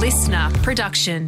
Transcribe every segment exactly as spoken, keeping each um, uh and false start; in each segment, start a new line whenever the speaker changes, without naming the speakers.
listener production.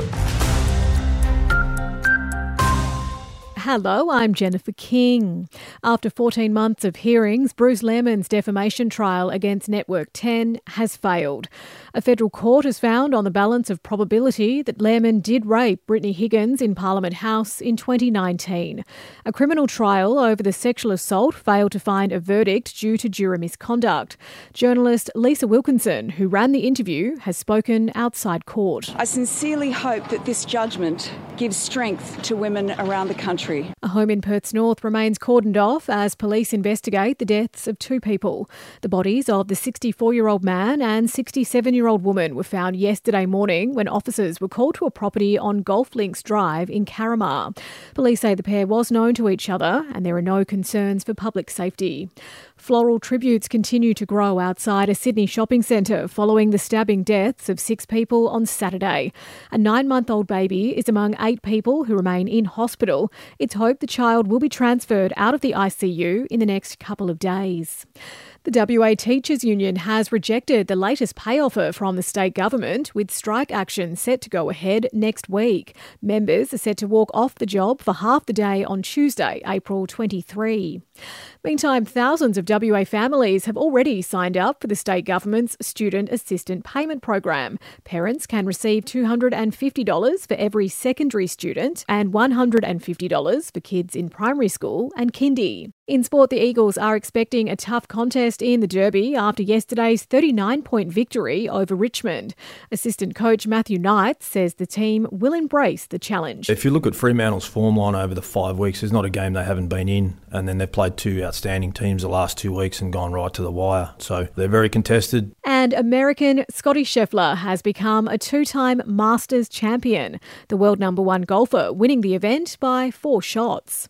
Hello, I'm Jennifer King. After fourteen months of hearings, Bruce Lehrmann's defamation trial against Network ten has failed. A federal court has found on the balance of probability that Lehrmann did rape Brittany Higgins in Parliament House in twenty nineteen. A criminal trial over the sexual assault failed to find a verdict due to juror misconduct. Journalist Lisa Wilkinson, who ran the interview, has spoken outside court.
I sincerely hope that this judgment gives strength to women around the country.
A home in Perth's north remains cordoned off as police investigate the deaths of two people. The bodies of the sixty-four-year-old man and sixty-seven-year-old woman were found yesterday morning when officers were called to a property on Golf Links Drive in Carramar. Police say the pair was known to each other and there are no concerns for public safety. Floral tributes continue to grow outside a Sydney shopping centre following the stabbing deaths of six people on Saturday. A nine-month-old baby is among eight people who remain in hospital. It's hoped the child will be transferred out of the I C U in the next couple of days. The W A Teachers Union has rejected the latest pay offer from the state government, with strike action set to go ahead next week. Members are set to walk off the job for half the day on Tuesday, April twenty-third. Meantime, thousands of W A families have already signed up for the state government's Student Assistant Payment Program. Parents can receive two hundred fifty dollars for every secondary student and one hundred fifty dollars for kids in primary school and kindy. In sport, the Eagles are expecting a tough contest in the Derby after yesterday's thirty-nine point victory over Richmond. Assistant coach Matthew Knight says the team will embrace the challenge.
If you look at Fremantle's form line over the five weeks, there's not a game they haven't been in, and then they've played two outstanding teams the last two weeks and gone right to the wire. So they're very contested.
And American Scotty Scheffler has become a two-time Masters champion, the world number one golfer winning the event by four shots.